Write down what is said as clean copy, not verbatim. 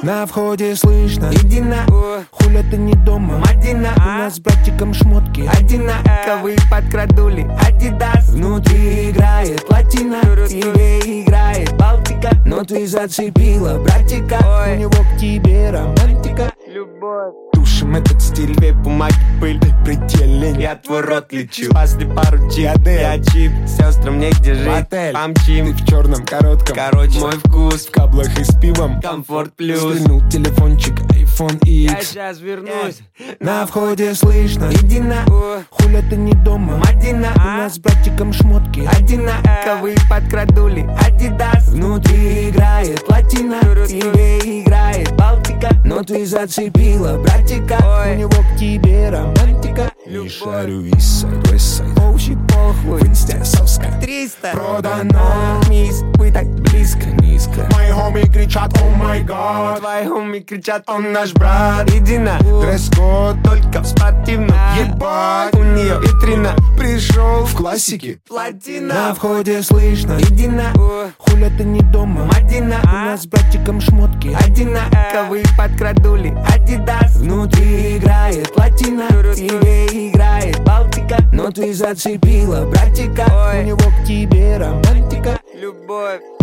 На входе слышно: иди на, хуля ты не дома, Мадина. У нас с братиком шмотки одинаковые, подкрадули Адидас. Внутри играет латина, тебе играет Балтика. Но ты зацепила братика, у него к тебе романтика. Любовь. Тушим этот стиль, две бумаги, пыль, ты предельный. Я твой рот лечу, после пару чип, я чип. Сестрам негде жить, помчим. Ты в черном коротком, Короче, мой вкус в каблах и с пивом. Комфорт плюс. Стрельнул телефончик, iPhone Я X. сейчас вернусь. На входе слышно: иди на, хуля ты не дома, Мадина. У нас с братиком шмотки одинаковые, подкрадули Адидас. Внутри играет латина, тебе играет Балтика. Но ты зацепила братика, у него к тебе романтика. Не шарю Eastside, Westside, оу-щит похуй, в инсте соска 300 продано. Мисс, вы так близко. Низко мои хоми кричат: о май гад. Твои хоми кричат: он наш брат. Иди на, Дресс-код только в спортивном. ебать. У нее витрина, Пришел в классике, платина. на входе слышно: иди на, хуля ты не дома, Мадина. У нас с братиком шмотки Одинаковые, подкрадули Адидас. Внутри играет латина, тебе играет Балтика. Но ты зацепила братика, у него к тебе романтика. Любовь.